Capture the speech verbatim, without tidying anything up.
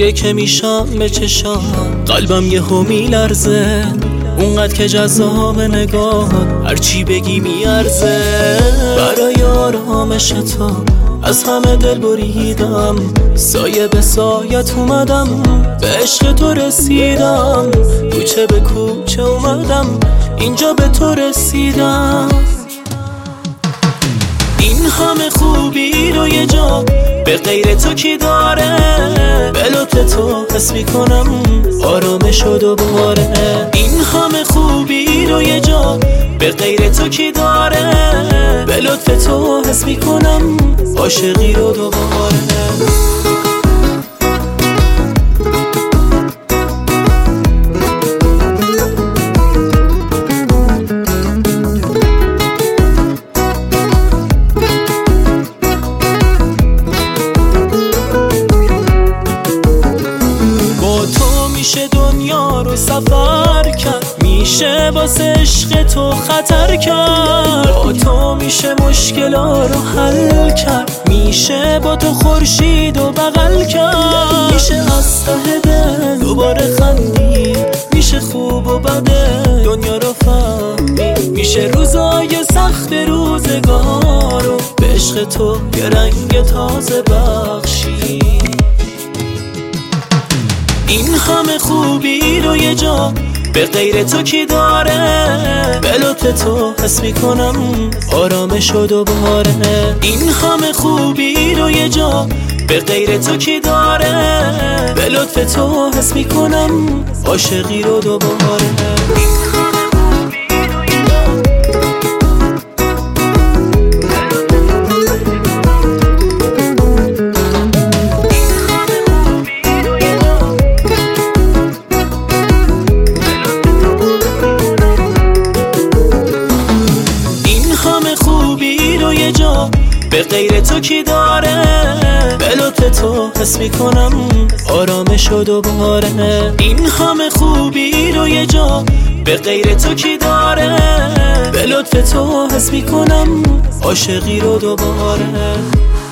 خیره که میشم به چشام، قلبم یه هو میلرزه، اونقدر که جذاب نگاهات هرچی بگی میارزه. برای آرامش تو از همه دل بریدم، سایه به سایت اومدم، به عشق تو رسیدم، کوچه به کوچه اومدم، اینجا به تو رسیدم. این همه خوبی رو یه جا به غیر تو کی داره؟ به لطف تو حس میکنم آرامش و دوباره. این همه خوبی رو یه جا به غیر تو کی داره؟ به لطف تو حس میکنم عاشقی رو دوباره. میشه دنیا رو سفر کرد، میشه واسه عشق تو خطر کرد، با تو میشه مشکلا رو حل کرد، میشه با تو خورشید و بغل کرد، میشه از ته دل دوباره خندید، میشه خوب و بده دنیا رو فهمید، میشه روزای سخت روزگار رو به عشق تو یه رنگ تازه بخشید. این همه خوبی رو یه جا به غیر تو کی داره؟ به لطف تو حس میکنم آرامش و دوباره. این همه خوبی رو یه جا به غیر تو کی داره؟ به لطف تو حس میکنم عاشقی رو دوباره. یه جا به غیر تو کی داره؟ به لطف تو حس میکنم آرامش و دوباره. این همه خوبی رو یه جا به غیر تو کی داره؟ به لطف تو حس میکنم عاشقی رو دوباره.